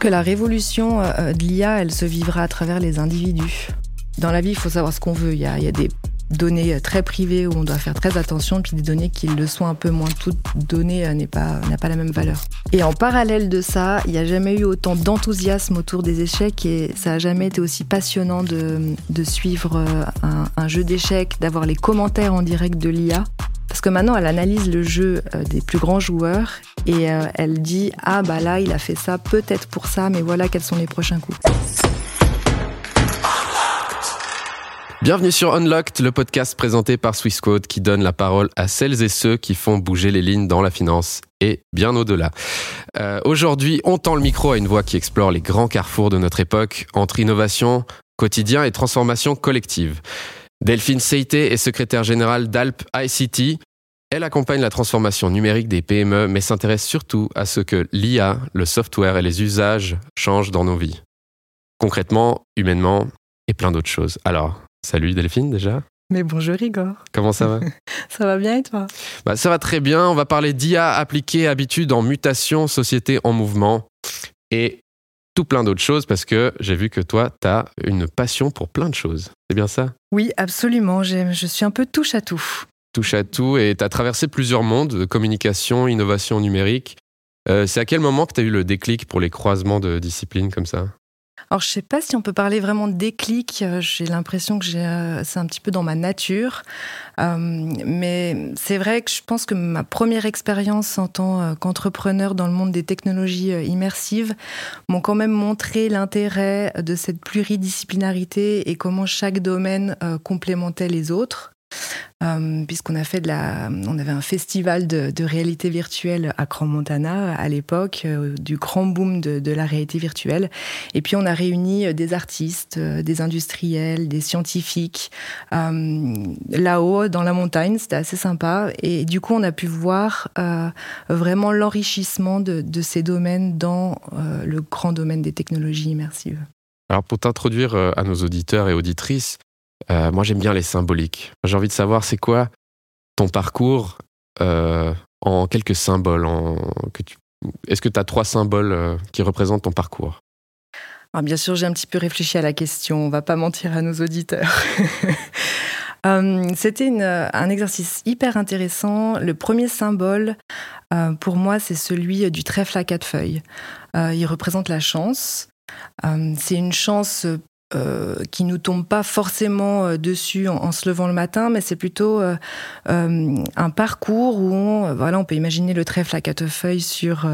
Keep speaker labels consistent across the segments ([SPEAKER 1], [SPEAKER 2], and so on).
[SPEAKER 1] que la révolution de l'IA, elle se vivra à travers les individus. Dans la vie, il faut savoir ce qu'on veut. Il y a des données très privées où on doit faire très attention, puis des données qui le sont un peu moins. Toute donnée n'a pas la même valeur. Et en parallèle de ça, il n'y a jamais eu autant d'enthousiasme autour des échecs et ça n'a jamais été aussi passionnant de suivre un jeu d'échecs, d'avoir les commentaires en direct de l'IA. Parce que maintenant, elle analyse le jeu des plus grands joueurs et elle dit « Ah bah là, il a fait ça, peut-être pour ça, mais voilà quels sont les prochains coups. »
[SPEAKER 2] Bienvenue sur Unlocked, le podcast présenté par Swissquote qui donne la parole à celles et ceux qui font bouger les lignes dans la finance et bien au-delà. Aujourd'hui, on tend le micro à une voix qui explore les grands carrefours de notre époque entre innovation, quotidien et transformation collective. Delphine Seyté est secrétaire générale d'Alp ICT. Elle accompagne la transformation numérique des PME, mais s'intéresse surtout à ce que l'IA, le software et les usages changent dans nos vies. Concrètement, humainement et plein d'autres choses. Alors, salut Delphine déjà.
[SPEAKER 1] Mais bonjour Igor.
[SPEAKER 2] Comment ça va?
[SPEAKER 1] Ça va bien et toi?
[SPEAKER 2] Ça va très bien. On va parler d'IA appliquée, habitude en mutation, société en mouvement et tout plein d'autres choses parce que j'ai vu que toi, tu as une passion pour plein de choses. C'est bien ça?
[SPEAKER 1] Oui, absolument. Je suis un peu touche à tout.
[SPEAKER 2] Touche à tout et tu as traversé plusieurs mondes, communication, innovation numérique. C'est à quel moment que tu as eu le déclic pour les croisements de disciplines comme ça?
[SPEAKER 1] Alors, je ne sais pas si on peut parler vraiment de déclic. J'ai l'impression que c'est un petit peu dans ma nature. Mais c'est vrai que je pense que ma première expérience en tant qu'entrepreneur dans le monde des technologies immersives m'ont quand même montré l'intérêt de cette pluridisciplinarité et comment chaque domaine complémentait les autres. Puisqu'on a on avait un festival de réalité virtuelle à Crans-Montana à l'époque, du grand boom de la réalité virtuelle. Et puis on a réuni des artistes, des industriels, des scientifiques, là-haut dans la montagne, c'était assez sympa. Et du coup on a pu voir vraiment l'enrichissement de ces domaines dans le grand domaine des technologies immersives.
[SPEAKER 2] Alors pour t'introduire à nos auditeurs et auditrices, moi, j'aime bien les symboliques. J'ai envie de savoir, c'est quoi ton parcours en quelques symboles Est-ce que tu as 3 symboles qui représentent ton parcours?
[SPEAKER 1] Alors, bien sûr, j'ai un petit peu réfléchi à la question. On ne va pas mentir à nos auditeurs. C'était un exercice hyper intéressant. Le premier symbole, pour moi, c'est celui du trèfle à 4 feuilles. Il représente la chance. C'est une chance qui nous tombe pas forcément dessus en se levant le matin, mais c'est plutôt un parcours où on peut imaginer le trèfle à 4 feuilles sur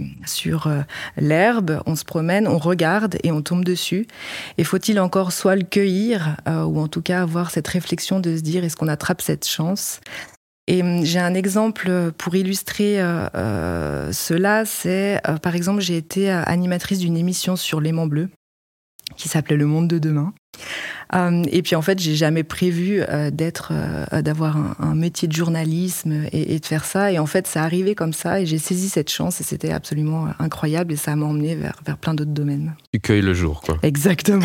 [SPEAKER 1] l'herbe, on se promène, on regarde et on tombe dessus. Et faut-il encore soit le cueillir, ou en tout cas avoir cette réflexion de se dire est-ce qu'on attrape cette chance? Et j'ai un exemple pour illustrer cela, c'est par exemple j'ai été animatrice d'une émission sur l'aimant bleu qui s'appelait Le Monde de Demain. Et puis en fait, j'ai jamais prévu d'avoir un métier de journalisme et de faire ça. Et en fait, ça arrivait comme ça et j'ai saisi cette chance et c'était absolument incroyable et ça m'a emmené vers plein d'autres domaines.
[SPEAKER 2] Tu cueilles le jour, quoi.
[SPEAKER 1] Exactement.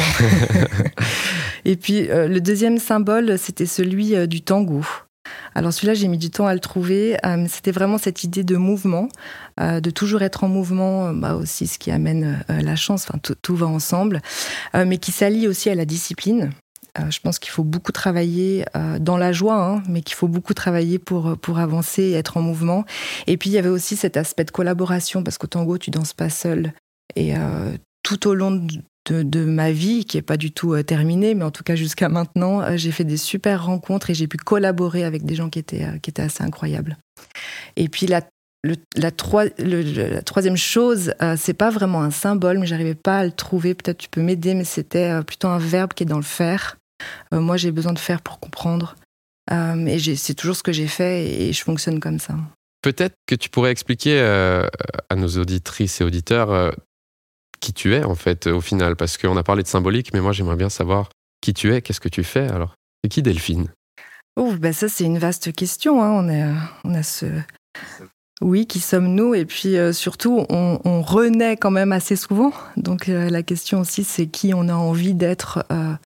[SPEAKER 1] Et puis le deuxième symbole, c'était celui du tango. Alors celui-là, j'ai mis du temps à le trouver. C'était vraiment cette idée de mouvement, de toujours être en mouvement, aussi ce qui amène la chance, enfin tout va ensemble, mais qui s'allie aussi à la discipline. Je pense qu'il faut beaucoup travailler dans la joie, mais qu'il faut beaucoup travailler pour avancer et être en mouvement. Et puis il y avait aussi cet aspect de collaboration, parce qu'au tango, tu danses pas seul. Et tout au long de ma vie, qui n'est pas du tout terminée, mais en tout cas jusqu'à maintenant, j'ai fait des super rencontres et j'ai pu collaborer avec des gens qui étaient assez incroyables. Et puis la troisième chose, c'est pas vraiment un symbole, mais j'arrivais pas à le trouver, peut-être tu peux m'aider, mais c'était plutôt un verbe qui est dans le faire. Moi, j'ai besoin de faire pour comprendre. Et c'est toujours ce que j'ai fait et je fonctionne comme ça.
[SPEAKER 2] Peut-être que tu pourrais expliquer à nos auditrices et auditeurs qui tu es, en fait, au final, parce qu'on a parlé de symbolique, mais moi, j'aimerais bien savoir qui tu es, qu'est-ce que tu fais, alors? C'est qui Delphine?
[SPEAKER 1] Ça, c'est une vaste question, hein. On a ce... Oui, qui sommes-nous? Et puis, surtout, on renaît quand même assez souvent. Donc, la question aussi, c'est qui on a envie d'être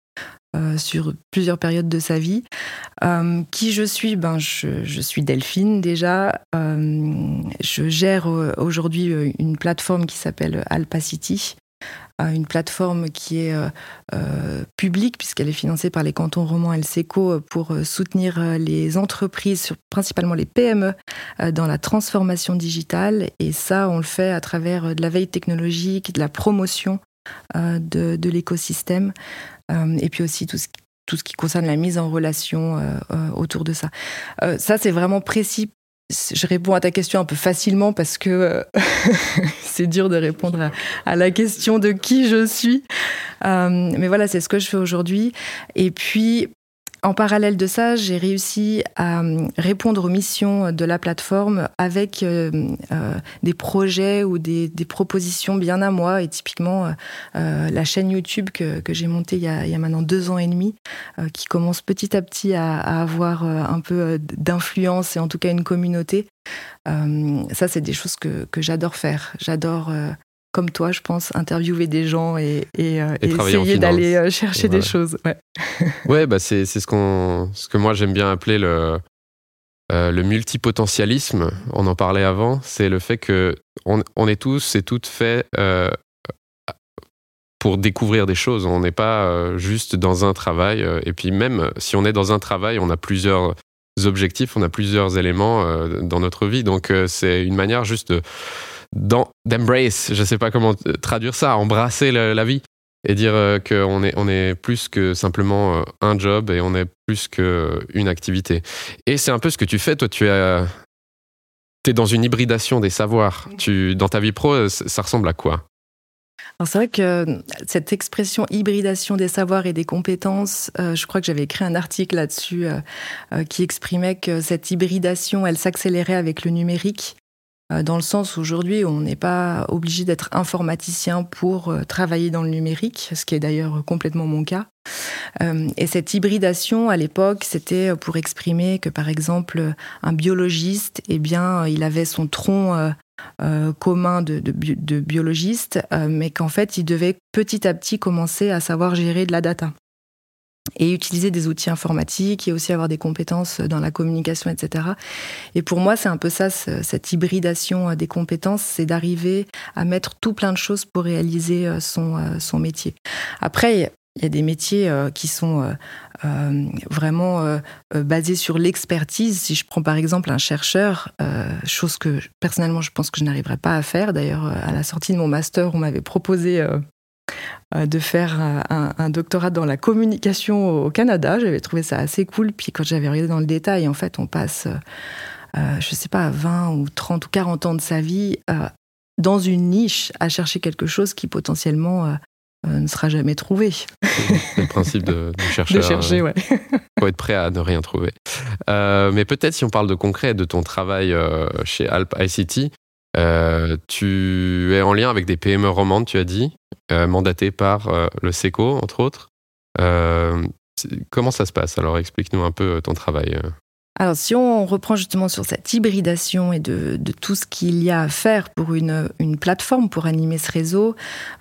[SPEAKER 1] sur plusieurs périodes de sa vie. Qui je suis? Je suis Delphine déjà. Je gère aujourd'hui une plateforme qui s'appelle Alp ICT, une plateforme qui est publique, puisqu'elle est financée par les cantons romans et le SECO pour soutenir les entreprises, principalement les PME, dans la transformation digitale. Et ça, on le fait à travers de la veille technologique, de la promotion de l'écosystème, et puis aussi tout ce qui concerne la mise en relation autour de ça. Ça, c'est vraiment précis. Je réponds à ta question un peu facilement parce que c'est dur de répondre à la question de qui je suis. Mais voilà, c'est ce que je fais aujourd'hui. Et puis, en parallèle de ça, j'ai réussi à répondre aux missions de la plateforme avec des projets ou des propositions bien à moi. Et typiquement, la chaîne YouTube que j'ai montée il y a maintenant 2 ans et demi, qui commence petit à petit à avoir un peu d'influence et en tout cas une communauté. Ça, c'est des choses que j'adore faire. J'adore... comme toi, je pense, interviewer des gens et essayer d'aller chercher des choses. Ouais,
[SPEAKER 2] ouais, bah c'est ce que moi j'aime bien appeler le multipotentialisme. On en parlait avant. C'est le fait que on est tous et toutes faits pour découvrir des choses. On n'est pas juste dans un travail. Et puis même si on est dans un travail, on a plusieurs objectifs, on a plusieurs éléments dans notre vie. Donc c'est une manière juste d'embrace, je sais pas comment traduire ça, embrasser la vie et dire qu'on est plus que simplement un job et on est plus qu'une activité. Et c'est un peu ce que tu fais, toi, t'es dans une hybridation des savoirs. Dans ta vie pro, ça ressemble à quoi ?
[SPEAKER 1] Alors c'est vrai que cette expression hybridation des savoirs et des compétences, je crois que j'avais écrit un article là-dessus qui exprimait que cette hybridation, elle s'accélérait avec le numérique. Dans le sens où aujourd'hui, on n'est pas obligé d'être informaticien pour travailler dans le numérique, ce qui est d'ailleurs complètement mon cas. Et cette hybridation, à l'époque, c'était pour exprimer que, par exemple, un biologiste, eh bien, il avait son tronc commun de biologiste, mais qu'en fait, il devait petit à petit commencer à savoir gérer de la data. Et utiliser des outils informatiques et aussi avoir des compétences dans la communication, etc. Et pour moi, c'est un peu ça, cette hybridation des compétences, c'est d'arriver à mettre tout plein de choses pour réaliser son métier. Après, il y a des métiers qui sont vraiment basés sur l'expertise. Si je prends par exemple un chercheur, chose que personnellement, je pense que je n'arriverai pas à faire. D'ailleurs, à la sortie de mon master, on m'avait proposé... de faire un doctorat dans la communication au Canada. J'avais trouvé ça assez cool. Puis quand j'avais regardé dans le détail, en fait, on passe, je sais pas, 20 ou 30 ou 40 ans de sa vie dans une niche à chercher quelque chose qui potentiellement ne sera jamais trouvé.
[SPEAKER 2] C'est le principe du chercheur.
[SPEAKER 1] De chercher, ouais.
[SPEAKER 2] Faut être prêt à ne rien trouver. Mais peut-être si on parle de concret, de ton travail chez Alp ICT, tu es en lien avec des PME romandes, tu as dit, mandatées par le SECO, entre autres. Comment ça se passe ? Alors, explique-nous un peu ton travail.
[SPEAKER 1] Alors, si on reprend justement sur cette hybridation et de tout ce qu'il y a à faire pour une plateforme pour animer ce réseau,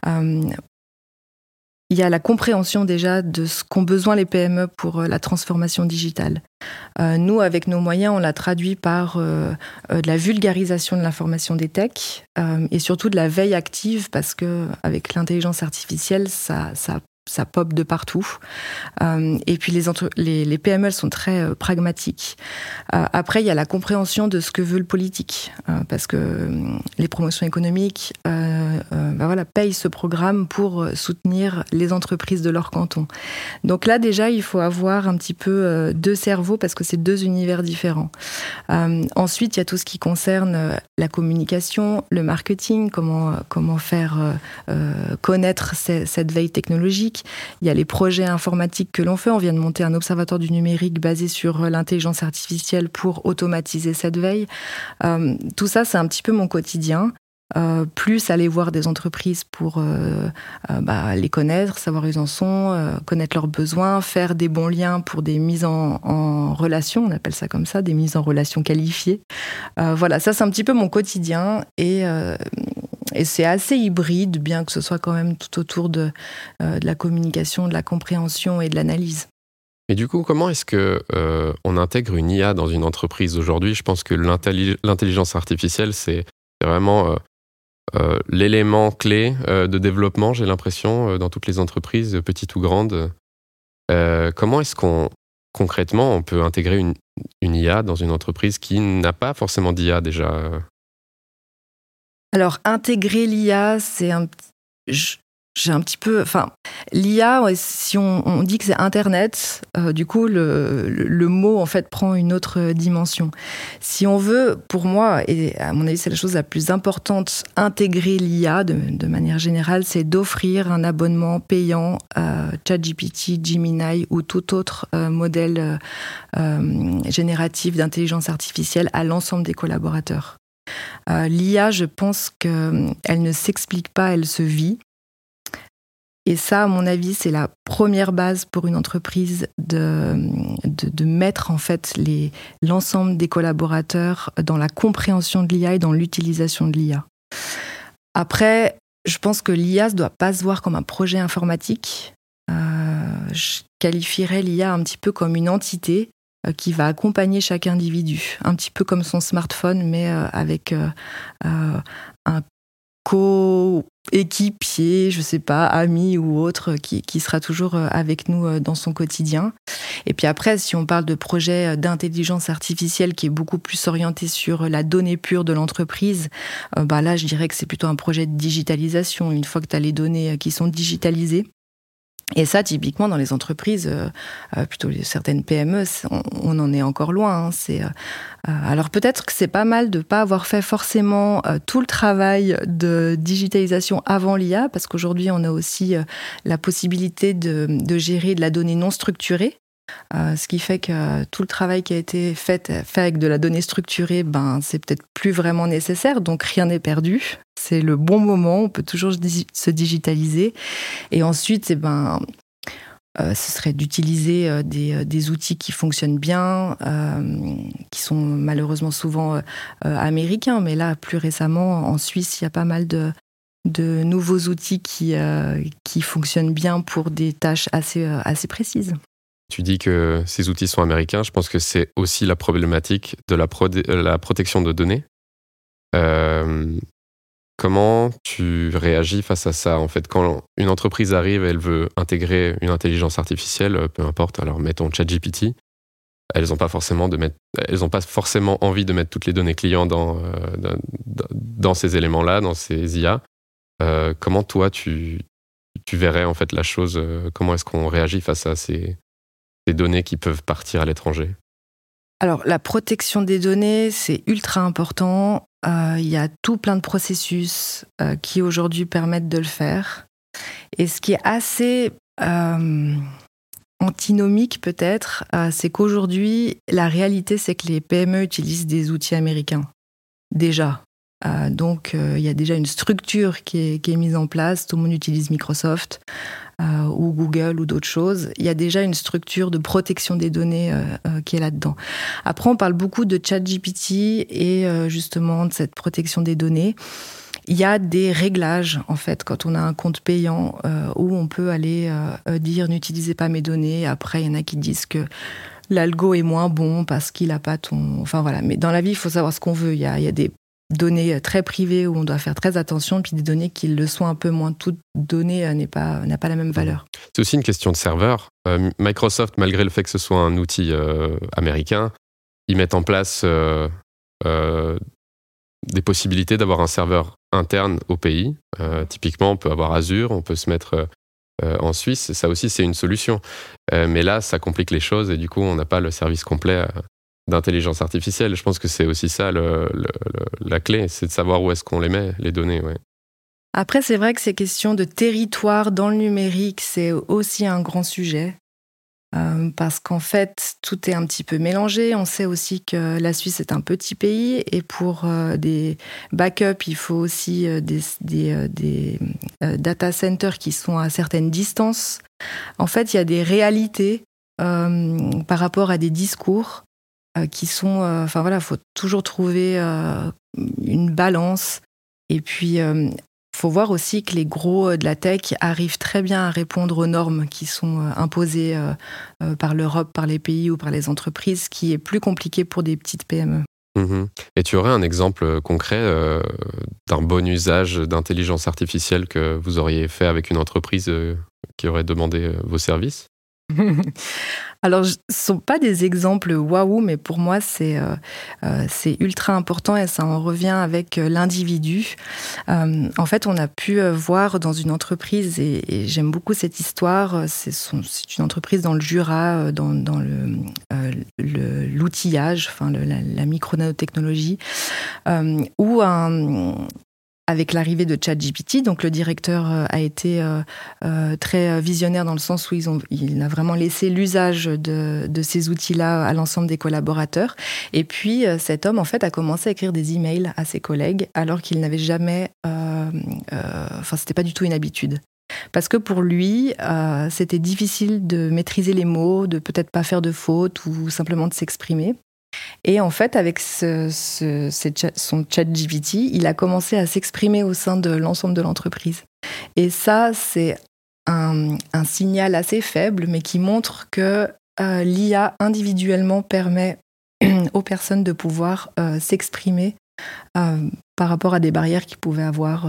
[SPEAKER 1] il y a la compréhension déjà de ce qu'ont besoin les PME pour la transformation digitale. Nous, avec nos moyens, on l'a traduit par de la vulgarisation de l'information des techs et surtout de la veille active parce qu'avec l'intelligence artificielle, ça pop de partout. Et puis les PME, elles sont très pragmatiques. Après, il y a la compréhension de ce que veut le politique, parce que les promotions économiques payent ce programme pour soutenir les entreprises de leur canton. Donc là, déjà, il faut avoir un petit peu 2 cerveaux, parce que c'est 2 univers différents. Ensuite, il y a tout ce qui concerne la communication, le marketing, comment faire connaître cette veille technologique. Il y a les projets informatiques que l'on fait. On vient de monter un observatoire du numérique basé sur l'intelligence artificielle pour automatiser cette veille. Tout ça, c'est un petit peu mon quotidien. Plus aller voir des entreprises pour les connaître, savoir où ils en sont, connaître leurs besoins, faire des bons liens pour des mises en relation, on appelle ça comme ça, des mises en relation qualifiées. Voilà, ça c'est un petit peu mon quotidien et c'est assez hybride, bien que ce soit quand même tout autour de la communication, de la compréhension et de l'analyse.
[SPEAKER 2] Et du coup, comment est-ce qu'on intègre une IA dans une entreprise aujourd'hui ? Je pense que l'intelligence artificielle, c'est vraiment l'élément clé de développement, j'ai l'impression, dans toutes les entreprises, petites ou grandes. Comment est-ce concrètement, on peut intégrer une IA dans une entreprise qui n'a pas forcément d'IA déjà?
[SPEAKER 1] Alors, intégrer l'IA, j'ai un petit peu... Enfin, l'IA, ouais, si on dit que c'est Internet, du coup, le mot, en fait, prend une autre dimension. Si on veut, pour moi, et à mon avis, c'est la chose la plus importante, intégrer l'IA de manière générale, c'est d'offrir un abonnement payant à ChatGPT, Gemini ou tout autre modèle génératif d'intelligence artificielle à l'ensemble des collaborateurs. L'IA, je pense qu'elle ne s'explique pas, elle se vit. Et ça, à mon avis, c'est la première base pour une entreprise de mettre en fait l'ensemble des collaborateurs dans la compréhension de l'IA et dans l'utilisation de l'IA. Après, je pense que l'IA ne doit pas se voir comme un projet informatique. Je qualifierais l'IA un petit peu comme une entité qui va accompagner chaque individu, un petit peu comme son smartphone, mais avec un co-équipier, je sais pas, ami ou autre, qui sera toujours avec nous dans son quotidien. Et puis après, si on parle de projet d'intelligence artificielle qui est beaucoup plus orienté sur la donnée pure de l'entreprise, là, je dirais que c'est plutôt un projet de digitalisation. Une fois que tu as les données qui sont digitalisées, et ça, typiquement, dans les entreprises, plutôt certaines PME, on en est encore loin. Alors peut-être que c'est pas mal de ne pas avoir fait forcément tout le travail de digitalisation avant l'IA, parce qu'aujourd'hui, on a aussi la possibilité de gérer de la donnée non structurée. Ce qui fait que tout le travail qui a été fait avec de la donnée structurée, c'est peut-être plus vraiment nécessaire, donc rien n'est perdu. C'est le bon moment, on peut toujours se digitaliser. Et ensuite, ce serait d'utiliser des outils qui fonctionnent bien, qui sont malheureusement souvent américains, mais là, plus récemment, en Suisse, il y a pas mal de nouveaux outils qui fonctionnent bien pour des tâches assez précises.
[SPEAKER 2] Tu dis que ces outils sont américains. Je pense que c'est aussi la problématique de la protection de données. Comment tu réagis face à ça? En fait, quand une entreprise arrive, elle veut intégrer une intelligence artificielle, peu importe, alors mettons ChatGPT, elles n'ont pas forcément envie de mettre toutes les données clients dans ces éléments-là, dans ces IA. Comment toi, tu verrais en fait la chose? Comment est-ce qu'on réagit face à ces données qui peuvent partir à l'étranger?
[SPEAKER 1] Alors, la protection des données, c'est ultra important. Il y a tout plein de processus qui aujourd'hui permettent de le faire. Et ce qui est assez antinomique peut-être, c'est qu'aujourd'hui, la réalité, c'est que les PME utilisent des outils américains, déjà. Donc, il y a déjà une structure qui est mise en place. Tout le monde utilise Microsoft ou Google ou d'autres choses. Il y a déjà une structure de protection des données qui est là-dedans. Après, on parle beaucoup de ChatGPT et justement de cette protection des données. Il y a des réglages, en fait, quand on a un compte payant où on peut aller dire « n'utilisez pas mes données ». Après, il y en a qui disent que l'algo est moins bon parce qu'il n'a pas ton... Enfin, voilà. Mais dans la vie, il faut savoir ce qu'on veut. Il y a des données très privées où on doit faire très attention, puis des données qui le sont un peu moins. Toute donnée n'a pas la même valeur.
[SPEAKER 2] C'est aussi une question de serveur. Microsoft, malgré le fait que ce soit un outil américain, ils mettent en place des possibilités d'avoir un serveur interne au pays. Typiquement, on peut avoir Azure, on peut se mettre en Suisse. Ça aussi, c'est une solution. Mais là, ça complique les choses et du coup, on n'a pas le service complet d'intelligence artificielle. Je pense que c'est aussi ça la clé, c'est de savoir où est-ce qu'on les met, les données. Ouais.
[SPEAKER 1] Après, c'est vrai que ces questions de territoire dans le numérique, c'est aussi un grand sujet. Parce qu'en fait, tout est un petit peu mélangé. On sait aussi que la Suisse est un petit pays et pour des backups, il faut aussi des data centers qui sont à certaines distances. En fait, il y a des réalités par rapport à des discours qui sont... il faut toujours trouver une balance. Et puis... faut voir aussi que les gros de la tech arrivent très bien à répondre aux normes qui sont imposées par l'Europe, par les pays ou par les entreprises, ce qui est plus compliqué pour des petites PME.
[SPEAKER 2] Et tu aurais un exemple concret d'un bon usage d'intelligence artificielle que vous auriez fait avec une entreprise qui aurait demandé vos services?
[SPEAKER 1] Alors, ce ne sont pas des exemples waouh, mais pour moi, c'est ultra important et ça en revient avec l'individu. En fait, on a pu voir dans une entreprise, et j'aime beaucoup cette histoire, c'est une entreprise dans le Jura, dans l'outillage, enfin la micro-nanotechnologie, où avec l'arrivée de ChatGPT, donc le directeur a été très visionnaire dans le sens où il a vraiment laissé l'usage de ces outils-là à l'ensemble des collaborateurs. Et puis cet homme, en fait, a commencé à écrire des emails à ses collègues alors qu'il n'avait jamais... c'était pas du tout une habitude. Parce que pour lui, c'était difficile de maîtriser les mots, de peut-être pas faire de fautes ou simplement de s'exprimer. Et en fait, avec son ChatGPT, il a commencé à s'exprimer au sein de l'ensemble de l'entreprise. Et ça, c'est un signal assez faible, mais qui montre que l'IA individuellement permet aux personnes de pouvoir s'exprimer par rapport à des barrières qu'ils pouvaient avoir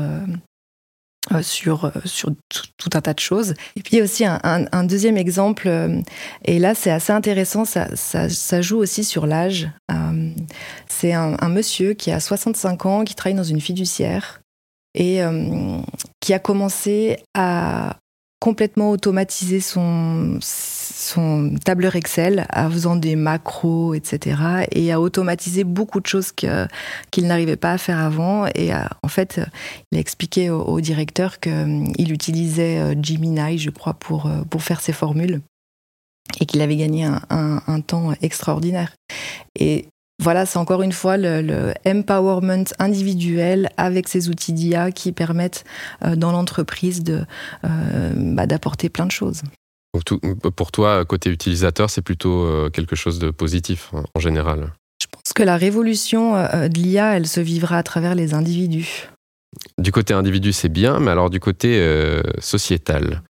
[SPEAKER 1] sur tout un tas de choses. Et puis il y a aussi un deuxième exemple, et là c'est assez intéressant, ça joue aussi sur l'âge. C'est un monsieur qui a 65 ans, qui travaille dans une fiduciaire et qui a commencé à complètement automatiser son tableur Excel en faisant des macros, etc. et à automatiser beaucoup de choses qu'il n'arrivait pas à faire avant. Et en fait, il a expliqué au directeur qu'il utilisait Gemini, je crois, pour faire ses formules et qu'il avait gagné un temps extraordinaire. Et voilà, c'est encore une fois le empowerment individuel avec ces outils d'IA qui permettent dans l'entreprise d'apporter plein de choses.
[SPEAKER 2] Donc pour toi, côté utilisateur, c'est plutôt quelque chose de positif en général.
[SPEAKER 1] Je pense que la révolution de l'IA, elle se vivra à travers les individus.
[SPEAKER 2] Du côté individu, c'est bien, mais alors du côté sociétal,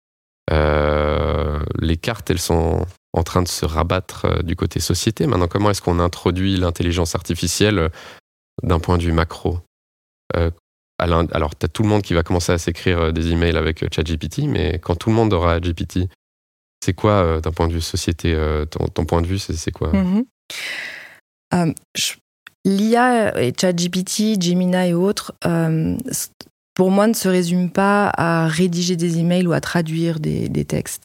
[SPEAKER 2] les cartes, elles sont en train de se rabattre du côté société. Maintenant, comment est-ce qu'on introduit l'intelligence artificielle d'un point de vue macro ? Alors, tu as tout le monde qui va commencer à s'écrire des emails avec ChatGPT, mais quand tout le monde aura GPT, c'est quoi, d'un point de vue société, ton point de vue, c'est quoi ?
[SPEAKER 1] L'IA et ChatGPT, Gemini et autres, pour moi, ne se résument pas à rédiger des emails ou à traduire des textes.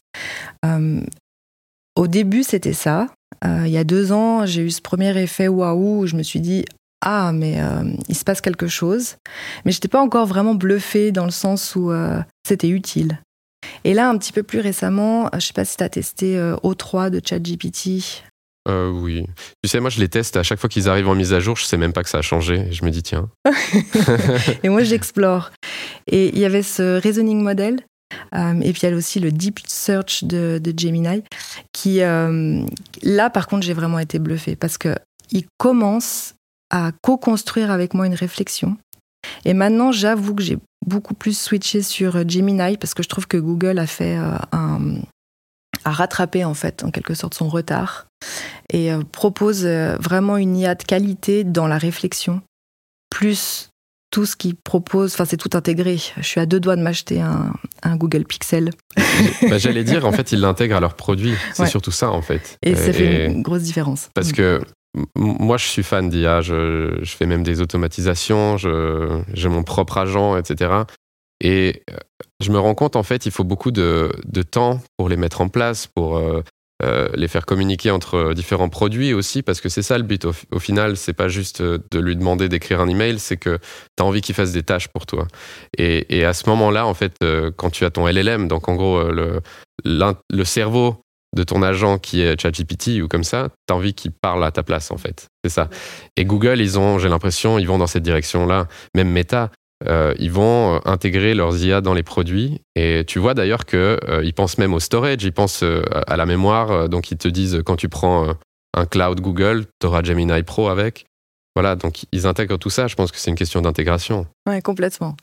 [SPEAKER 1] Au début, c'était ça. Il y a 2 ans, j'ai eu ce premier effet waouh où je me suis dit « Ah, mais il se passe quelque chose ». Mais je n'étais pas encore vraiment bluffée dans le sens où c'était utile. Et là, un petit peu plus récemment, je ne sais pas si tu as testé O3 de ChatGPT.
[SPEAKER 2] Oui. Tu sais, moi, je les teste à chaque fois qu'ils arrivent en mise à jour. Je ne sais même pas que ça a changé. Je me dis, tiens.
[SPEAKER 1] Et moi, j'explore. Et il y avait ce reasoning model. Et puis il y a aussi le Deep Search de Gemini qui, là par contre j'ai vraiment été bluffée parce qu'il commence à co-construire avec moi une réflexion et maintenant j'avoue que j'ai beaucoup plus switché sur Gemini parce que je trouve que Google a rattrapé en fait en quelque sorte son retard et propose vraiment une IA de qualité dans la réflexion plus tout ce qu'il propose, enfin c'est tout intégré. Je suis à 2 doigts de m'acheter un Google Pixel.
[SPEAKER 2] J'allais dire, en fait, ils l'intègrent à leurs produits. C'est surtout ça, en fait.
[SPEAKER 1] Et ça fait une grosse différence.
[SPEAKER 2] Parce que moi, je suis fan d'IA. Je fais même des automatisations. J'ai mon propre agent, etc. Et je me rends compte, en fait, il faut beaucoup de temps pour les mettre en place, pour les faire communiquer entre différents produits aussi, parce que c'est ça le but. Au final, c'est pas juste de lui demander d'écrire un email, c'est que tu as envie qu'il fasse des tâches pour toi. Et à ce moment-là, en fait, quand tu as ton LLM, donc en gros, le cerveau de ton agent qui est ChatGPT ou comme ça, tu as envie qu'il parle à ta place, en fait. C'est ça. Et Google, j'ai l'impression, ils vont dans cette direction-là. Même Meta, ils vont intégrer leurs IA dans les produits et tu vois d'ailleurs qu'ils pensent même au storage, ils pensent à la mémoire, donc ils te disent quand tu prends un cloud Google, tu auras Gemini Pro avec. Voilà, donc ils intègrent tout ça, je pense que c'est une question d'intégration.
[SPEAKER 1] Oui, complètement.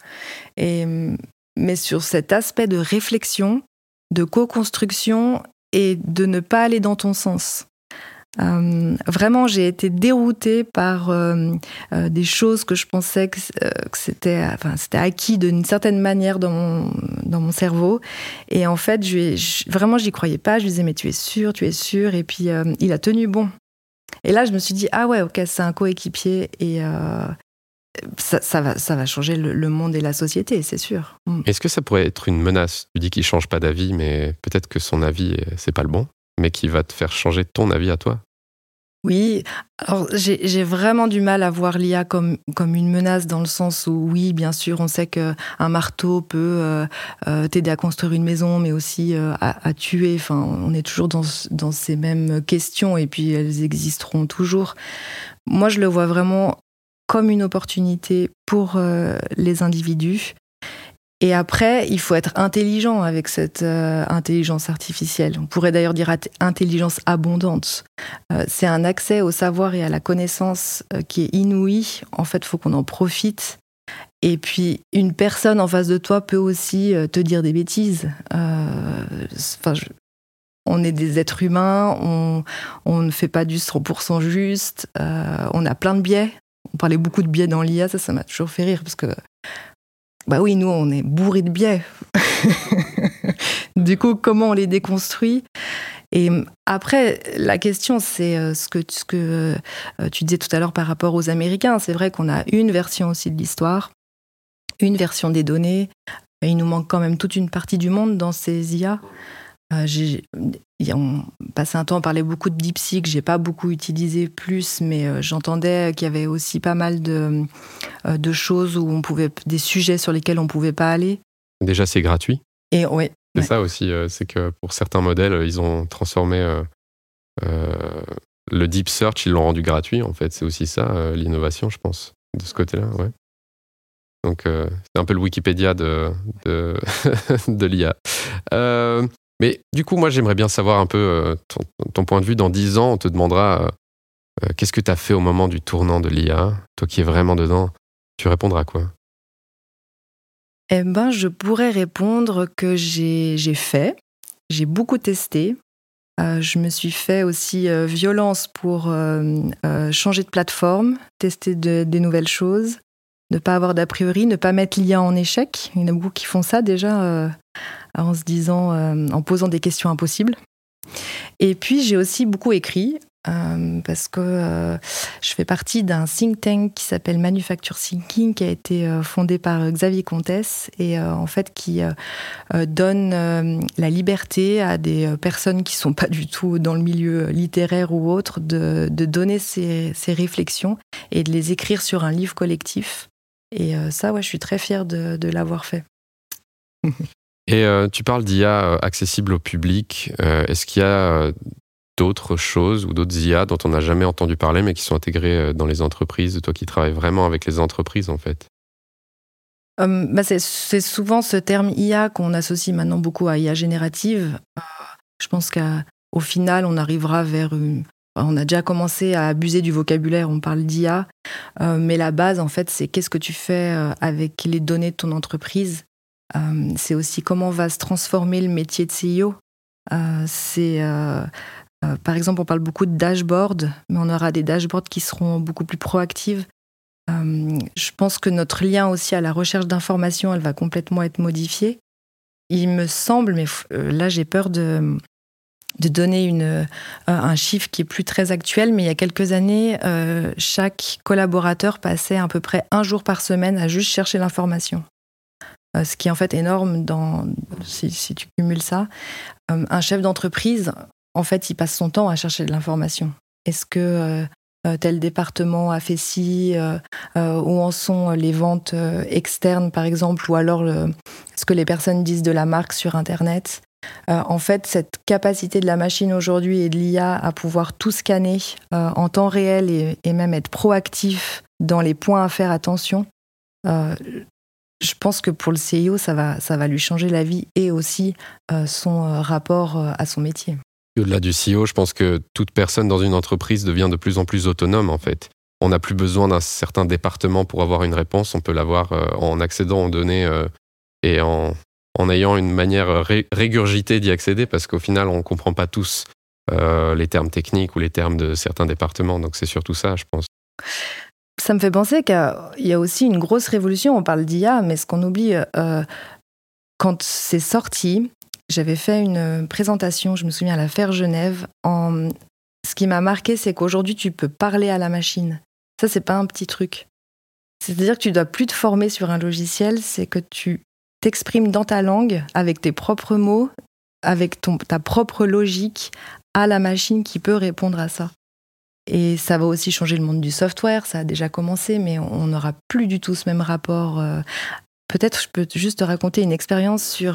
[SPEAKER 1] Mais sur cet aspect de réflexion, de co-construction et de ne pas aller dans ton sens. Vraiment, j'ai été déroutée par des choses que je pensais que c'était acquis d'une certaine manière dans mon cerveau. Et en fait, vraiment, j'y croyais pas. Je lui disais, mais tu es sûr. Et puis, il a tenu bon. Et là, je me suis dit, ah ouais, ok, c'est un coéquipier. Et ça va changer le monde et la société, c'est sûr.
[SPEAKER 2] Est-ce que ça pourrait être une menace ? Tu dis qu'il change pas d'avis, mais peut-être que son avis, c'est pas le bon, mais qui va te faire changer ton avis à toi ?
[SPEAKER 1] Oui, alors j'ai vraiment du mal à voir l'IA comme une menace, dans le sens où, oui, bien sûr, on sait qu'un marteau peut t'aider à construire une maison, mais aussi à tuer. Enfin, on est toujours dans ces mêmes questions, et puis elles existeront toujours. Moi, je le vois vraiment comme une opportunité pour les individus. Et après, il faut être intelligent avec cette intelligence artificielle. On pourrait d'ailleurs dire intelligence abondante. C'est un accès au savoir et à la connaissance qui est inouï. En fait, il faut qu'on en profite. Et puis, une personne en face de toi peut aussi te dire des bêtises. On est des êtres humains, on ne fait pas du 100% juste, on a plein de biais. On parlait beaucoup de biais dans l'IA, ça m'a toujours fait rire, parce que bah oui, nous, on est bourrés de biais. Du coup, comment on les déconstruit ? Et après, la question, c'est ce que tu disais tout à l'heure par rapport aux Américains. C'est vrai qu'on a une version aussi de l'histoire, une version des données. Et il nous manque quand même toute une partie du monde dans ces IA. On passait un temps, on parlait beaucoup de DeepSeek, j'ai pas beaucoup utilisé plus, mais j'entendais qu'il y avait aussi pas mal de choses des sujets sur lesquels on pouvait pas aller.
[SPEAKER 2] Déjà, c'est gratuit.
[SPEAKER 1] Et ouais.
[SPEAKER 2] C'est ça aussi, c'est que pour certains modèles, ils ont transformé le Deep Search, ils l'ont rendu gratuit, en fait. C'est aussi ça, l'innovation, je pense, de ce côté-là, ouais. Donc, c'est un peu le Wikipédia de l'IA. Mais du coup, moi, j'aimerais bien savoir un peu ton point de vue. Dans 10 ans, on te demandera qu'est-ce que tu as fait au moment du tournant de l'IA ? Toi qui es vraiment dedans, tu répondras quoi ?
[SPEAKER 1] Eh ben, je pourrais répondre que j'ai j'ai beaucoup testé. Je me suis fait aussi violence pour changer de plateforme, tester des nouvelles choses, ne pas avoir d'a priori, ne pas mettre l'IA en échec. Il y en a beaucoup qui font ça déjà en se disant, en posant des questions impossibles. Et puis j'ai aussi beaucoup écrit parce que je fais partie d'un think tank qui s'appelle Manufacture Thinking, qui a été fondé par Xavier Comtesse et en fait qui donne la liberté à des personnes qui sont pas du tout dans le milieu littéraire ou autre de donner ces réflexions et de les écrire sur un livre collectif. Et ça, ouais, je suis très fière de l'avoir fait.
[SPEAKER 2] Et tu parles d'IA accessible au public. Est-ce qu'il y a d'autres choses ou d'autres IA dont on n'a jamais entendu parler mais qui sont intégrées dans les entreprises, toi qui travailles vraiment avec les entreprises en fait ?
[SPEAKER 1] C'est souvent ce terme IA qu'on associe maintenant beaucoup à IA générative. Je pense qu'au final, on arrivera vers on a déjà commencé à abuser du vocabulaire, on parle d'IA, mais la base, en fait, c'est qu'est-ce que tu fais avec les données de ton entreprise. C'est aussi comment va se transformer le métier de CEO. Par exemple, on parle beaucoup de dashboard, mais on aura des dashboards qui seront beaucoup plus proactives. Je pense que notre lien aussi à la recherche d'informations, elle va complètement être modifiée. Il me semble, mais là j'ai peur de donner un chiffre qui est plus très actuel, mais il y a quelques années, chaque collaborateur passait à peu près 1 jour par semaine à juste chercher l'information. Ce qui est en fait énorme si tu cumules ça. Un chef d'entreprise, en fait, il passe son temps à chercher de l'information. Est-ce que tel département a fait ci, où en sont les ventes externes, par exemple, ou alors ce que les personnes disent de la marque sur Internet. En fait, cette capacité de la machine aujourd'hui et de l'IA à pouvoir tout scanner en temps réel et même être proactif dans les points à faire attention, je pense que pour le CEO, ça va lui changer la vie et aussi son rapport à son métier.
[SPEAKER 2] Au-delà du CEO, je pense que toute personne dans une entreprise devient de plus en plus autonome, en fait. On n'a plus besoin d'un certain département pour avoir une réponse. On peut l'avoir en accédant aux données et en ayant une manière régurgitée d'y accéder, parce qu'au final, on ne comprend pas tous les termes techniques ou les termes de certains départements. Donc c'est surtout ça, je pense.
[SPEAKER 1] Ça me fait penser qu'il y a aussi une grosse révolution. On parle d'IA, mais ce qu'on oublie, quand c'est sorti, j'avais fait une présentation, je me souviens, à la Faire Genève. Ce qui m'a marqué, c'est qu'aujourd'hui, tu peux parler à la machine. Ça, c'est pas un petit truc. C'est-à-dire que tu dois plus te former sur un logiciel, c'est que tu t'exprimes dans ta langue, avec tes propres mots, avec ta propre logique, à la machine qui peut répondre à ça. Et ça va aussi changer le monde du software, ça a déjà commencé, mais on n'aura plus du tout ce même rapport. Peut-être je peux juste te raconter une expérience sur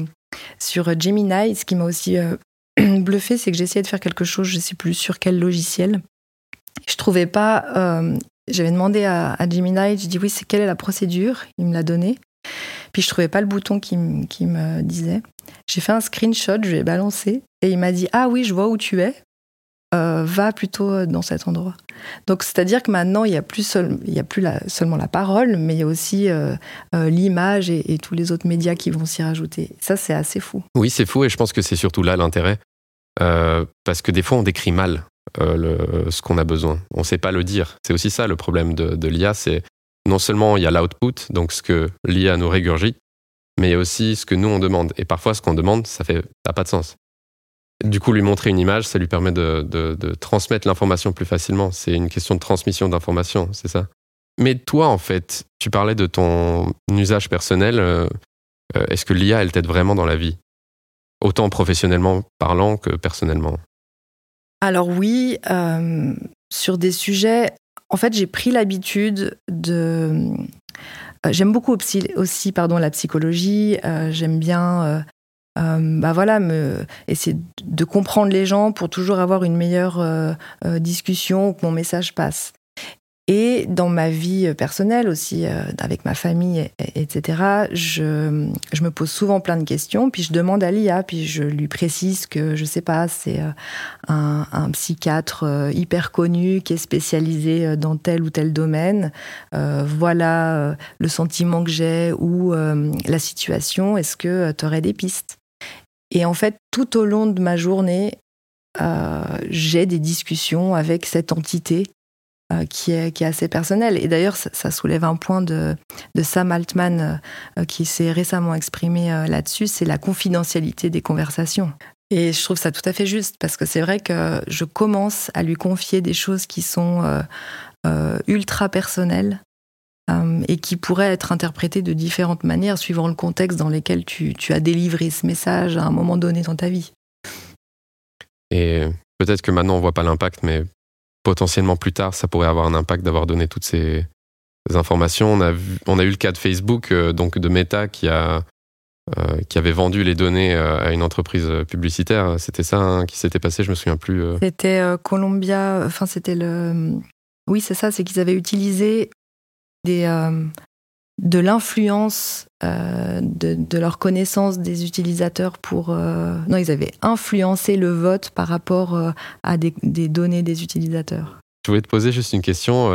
[SPEAKER 1] Gemini. Ce qui m'a aussi bluffé, c'est que j'essayais de faire quelque chose, je ne sais plus sur quel logiciel. Je ne trouvais pas... j'avais demandé à Gemini, j'ai dit oui, quelle est la procédure ? Il me l'a donné. Puis je ne trouvais pas le bouton qui me disait. J'ai fait un screenshot, je lui ai balancé, et il m'a dit « Ah oui, je vois où tu es. Va plutôt dans cet endroit. » Donc, c'est-à-dire que maintenant, il n'y a plus seulement la parole, mais il y a aussi l'image et tous les autres médias qui vont s'y rajouter. Ça, c'est assez fou.
[SPEAKER 2] Oui, c'est fou et je pense que c'est surtout là l'intérêt. Parce que des fois, on décrit mal ce qu'on a besoin. On ne sait pas le dire. C'est aussi ça le problème de l'IA. C'est non seulement il y a l'output, donc ce que l'IA nous régurgite, mais il y a aussi ce que nous, on demande. Et parfois, ce qu'on demande, ça n'a pas de sens. Du coup, lui montrer une image, ça lui permet de transmettre l'information plus facilement. C'est une question de transmission d'information, c'est ça. Mais toi, en fait, tu parlais de ton usage personnel. Est-ce que l'IA, elle t'aide vraiment dans la vie ? Autant professionnellement parlant que personnellement.
[SPEAKER 1] Alors oui, sur des sujets... En fait, j'ai pris l'habitude de... j'aime beaucoup aussi la psychologie. J'aime bien... essayer de comprendre les gens pour toujours avoir une meilleure discussion ou que mon message passe. Et dans ma vie personnelle aussi, avec ma famille, etc., je me pose souvent plein de questions, puis je demande à l'IA, puis je lui précise que, je sais pas, c'est un psychiatre hyper connu qui est spécialisé dans tel ou tel domaine. Voilà le sentiment que j'ai ou la situation. Est-ce que tu aurais des pistes ? Et en fait, tout au long de ma journée, j'ai des discussions avec cette entité qui est assez personnelle. Et d'ailleurs, ça soulève un point de Sam Altman qui s'est récemment exprimé là-dessus, c'est la confidentialité des conversations. Et je trouve ça tout à fait juste, parce que c'est vrai que je commence à lui confier des choses qui sont ultra personnelles, et qui pourrait être interprété de différentes manières suivant le contexte dans lequel tu as délivré ce message à un moment donné dans ta vie.
[SPEAKER 2] Et peut-être que maintenant on voit pas l'impact, mais potentiellement plus tard, ça pourrait avoir un impact d'avoir donné toutes ces informations. On a eu le cas de Facebook, donc de Meta, qui avait vendu les données à une entreprise publicitaire. C'était ça qui s'était passé, je me souviens plus.
[SPEAKER 1] C'était Columbia, enfin c'était le... Oui, c'est ça, c'est qu'ils avaient utilisé de l'influence de leur connaissance des utilisateurs pour... Non, ils avaient influencé le vote par rapport à des données des utilisateurs.
[SPEAKER 2] Je voulais te poser juste une question.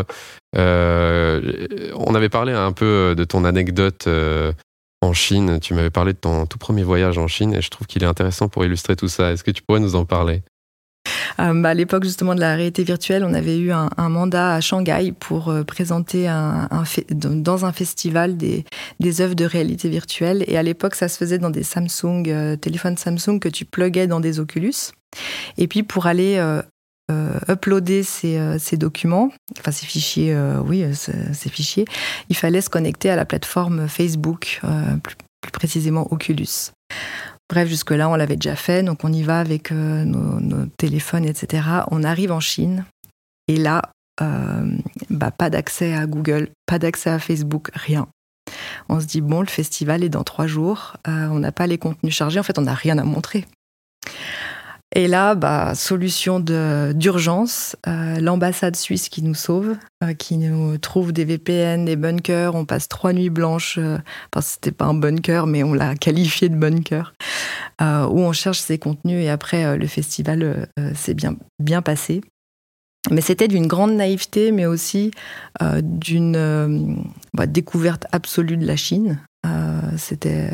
[SPEAKER 2] On avait parlé un peu de ton anecdote en Chine. Tu m'avais parlé de ton tout premier voyage en Chine et je trouve qu'il est intéressant pour illustrer tout ça. Est-ce que tu pourrais nous en parler ?
[SPEAKER 1] À l'époque justement de la réalité virtuelle, on avait eu un mandat à Shanghai pour présenter dans un festival des œuvres de réalité virtuelle. Et à l'époque, ça se faisait dans des téléphones Samsung que tu pluguais dans des Oculus. Et puis pour aller uploader ces documents, enfin ces fichiers, ces fichiers, il fallait se connecter à la plateforme Facebook, plus précisément Oculus. Bref, jusque-là, on l'avait déjà fait, donc on y va avec nos téléphones, etc. On arrive en Chine, et là, pas d'accès à Google, pas d'accès à Facebook, rien. On se dit, bon, le festival est dans 3 jours, on n'a pas les contenus chargés, en fait, on n'a rien à montrer. Et là, solution d'urgence, l'ambassade suisse qui nous sauve, qui nous trouve des VPN, des bunkers. On passe 3 nuits blanches, c'était pas un bunker, mais on l'a qualifié de bunker, où on cherche ces contenus. Et après, le festival s'est bien passé. Mais c'était d'une grande naïveté, mais aussi d'une découverte absolue de la Chine. C'était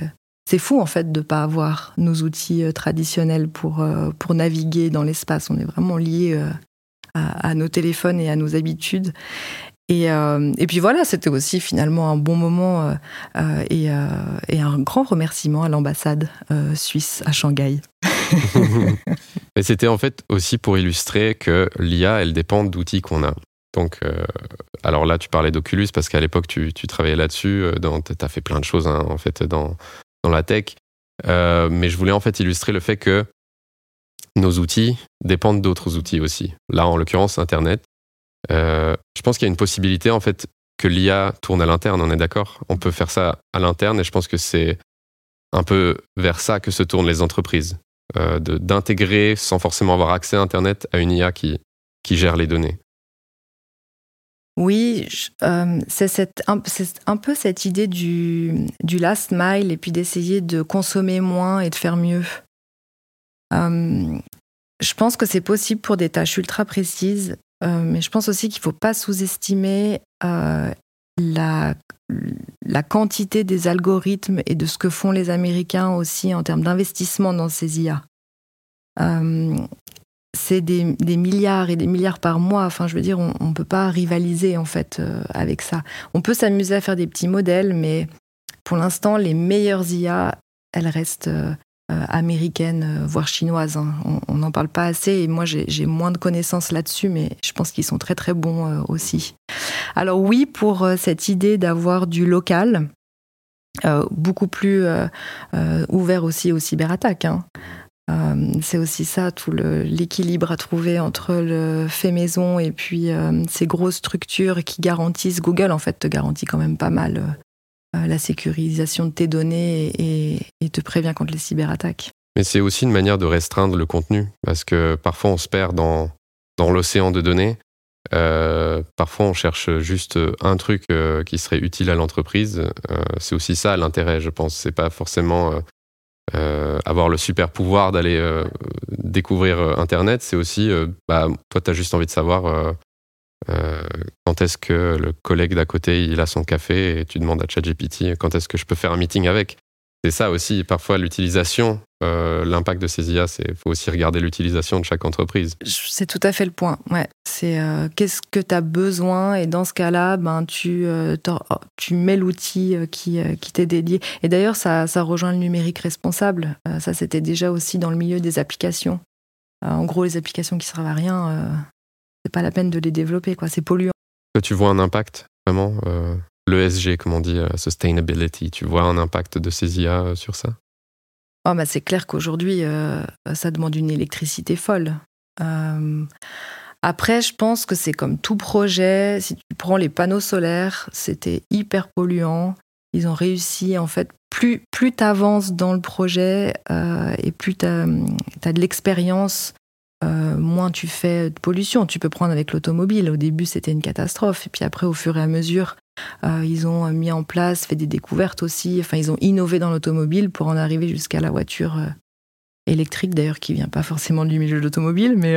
[SPEAKER 1] c'est fou en fait de ne pas avoir nos outils traditionnels pour naviguer dans l'espace. On est vraiment liés à nos téléphones et à nos habitudes. Et puis voilà, c'était aussi finalement un bon moment et un grand remerciement à l'ambassade suisse à Shanghai.
[SPEAKER 2] Et c'était en fait aussi pour illustrer que l'IA, elle dépend d'outils qu'on a. Donc, alors là, tu parlais d'Oculus parce qu'à l'époque, tu travaillais là-dessus. Tu as fait plein de choses en fait dans la tech. Mais je voulais en fait illustrer le fait que nos outils dépendent d'autres outils aussi. Là, en l'occurrence, Internet. Je pense qu'il y a une possibilité en fait que l'IA tourne à l'interne, on est d'accord ? On peut faire ça à l'interne et je pense que c'est un peu vers ça que se tournent les entreprises, d'intégrer sans forcément avoir accès à Internet à une IA qui gère les données.
[SPEAKER 1] Oui, c'est un peu cette idée du last mile et puis d'essayer de consommer moins et de faire mieux. Je pense que c'est possible pour des tâches ultra précises. Mais je pense aussi qu'il ne faut pas sous-estimer la quantité des algorithmes et de ce que font les Américains aussi en termes d'investissement dans ces IA. C'est des milliards et des milliards par mois. Enfin, je veux dire, on ne peut pas rivaliser en fait avec ça. On peut s'amuser à faire des petits modèles, mais pour l'instant, les meilleures IA, elles restent américaines, voire chinoises. Hein. On n'en parle pas assez et moi j'ai moins de connaissances là-dessus, mais je pense qu'ils sont très très bons aussi. Alors oui, pour cette idée d'avoir du local, beaucoup plus ouvert aussi aux cyberattaques. Hein. C'est aussi ça, tout l'équilibre à trouver entre le fait maison et puis ces grosses structures qui garantissent. Google en fait te garantit quand même pas mal la sécurisation de tes données et te prévient contre les cyberattaques.
[SPEAKER 2] Mais c'est aussi une manière de restreindre le contenu, parce que parfois on se perd dans l'océan de données. Parfois on cherche juste un truc qui serait utile à l'entreprise. C'est aussi ça l'intérêt, je pense. C'est pas forcément avoir le super pouvoir d'aller découvrir Internet. C'est aussi, toi t'as juste envie de savoir quand est-ce que le collègue d'à côté il a son café et tu demandes à ChatGPT quand est-ce que je peux faire un meeting avec. C'est ça aussi, parfois l'utilisation, l'impact de ces IA, il faut aussi regarder l'utilisation de chaque entreprise.
[SPEAKER 1] C'est tout à fait le point. Ouais. C'est qu'est-ce que tu as besoin et dans ce cas-là, tu mets l'outil qui t'est dédié. Et d'ailleurs, ça rejoint le numérique responsable. Ça, c'était déjà aussi dans le milieu des applications. En gros, les applications qui servent à rien, c'est pas la peine de les développer, quoi. C'est polluant.
[SPEAKER 2] Tu vois un impact, vraiment l'ESG, comme on dit, sustainability, tu vois un impact de ces IA sur ça ?
[SPEAKER 1] C'est clair qu'aujourd'hui, ça demande une électricité folle. Après, je pense que c'est comme tout projet. Si tu prends les panneaux solaires, c'était hyper polluant. Ils ont réussi, en fait, plus tu avances dans le projet et plus tu as de l'expérience, moins tu fais de pollution. Tu peux prendre avec l'automobile. Au début, c'était une catastrophe. Et puis après, au fur et à mesure, ils ont mis en place, fait des découvertes aussi. Enfin, ils ont innové dans l'automobile pour en arriver jusqu'à la voiture électrique, d'ailleurs, qui vient pas forcément du milieu de l'automobile, mais...